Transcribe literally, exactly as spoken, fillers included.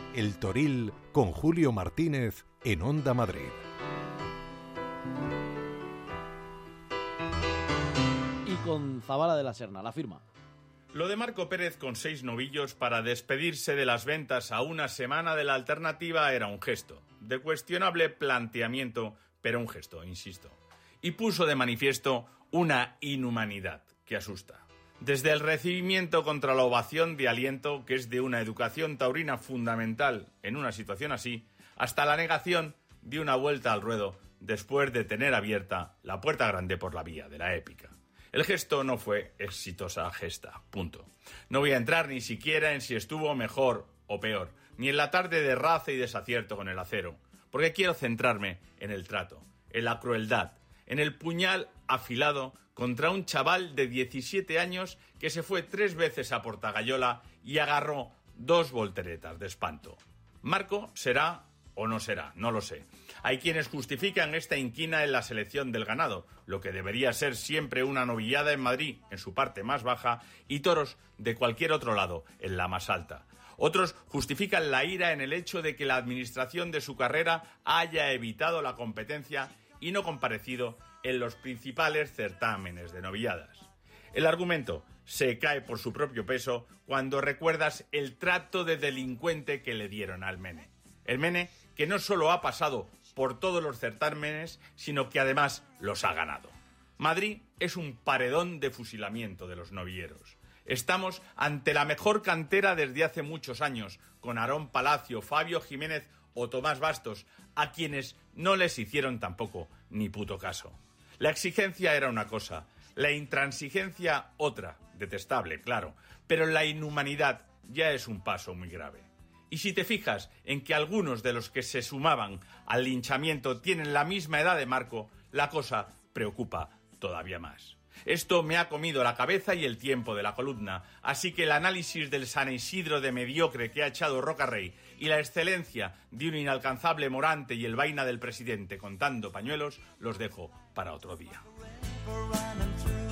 El Toril con Julio Martínez en Onda Madrid. Y con Zabala de la Serna, la firma. Lo de Marco Pérez con seis novillos para despedirse de las ventas a una semana de la alternativa era un gesto, de cuestionable planteamiento, pero un gesto, insisto. Y puso de manifiesto una inhumanidad que asusta. Desde el recibimiento contra la ovación de aliento, que es de una educación taurina fundamental en una situación así, hasta la negación de una vuelta al ruedo después de tener abierta la puerta grande por la vía de la épica. El gesto no fue exitosa gesta, punto. No voy a entrar ni siquiera en si estuvo mejor o peor, ni en la tarde de raza y desacierto con el acero, porque quiero centrarme en el trato, en la crueldad, en el puñal afilado contra un chaval de diecisiete años que se fue tres veces a Portagayola y agarró dos volteretas de espanto. Marco será o no será, no lo sé. Hay quienes justifican esta inquina en la selección del ganado, lo que debería ser siempre una novillada en Madrid, en su parte más baja, y toros de cualquier otro lado, en la más alta. Otros justifican la ira en el hecho de que la administración de su carrera haya evitado la competencia y no comparecido en los principales certámenes de novilladas. El argumento se cae por su propio peso cuando recuerdas el trato de delincuente que le dieron al Mene. El Mene que no solo ha pasado por todos los certámenes, sino que además los ha ganado. Madrid es un paredón de fusilamiento de los novilleros. Estamos ante la mejor cantera desde hace muchos años, con Aarón Palacio, Fabio Jiménez o Tomás Bastos, a quienes no les hicieron tampoco ni puto caso. La exigencia era una cosa, la intransigencia otra, detestable, claro, pero la inhumanidad ya es un paso muy grave. Y si te fijas en que algunos de los que se sumaban al linchamiento tienen la misma edad de Marco, la cosa preocupa todavía más. Esto me ha comido la cabeza y el tiempo de la columna, así que el análisis del San Isidro de mediocre que ha echado Rocarrey y la excelencia de un inalcanzable Morante y el vaina del presidente contando pañuelos los dejo para otro día.